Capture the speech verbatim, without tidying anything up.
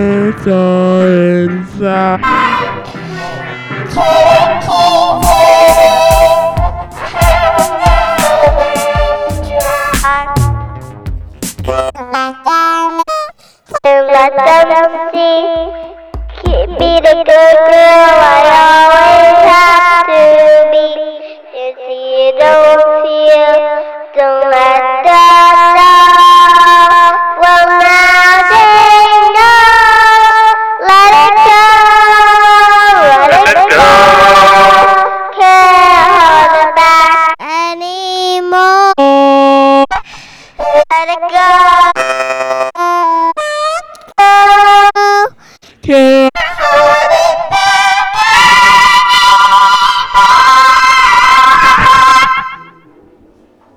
it's all inside. Let them see. Keep be the good girl I always have to be. You see, you don't feel, don't let that down. Well, now they know. Let it go, let it go. Can't hold it back anymore. Let it go.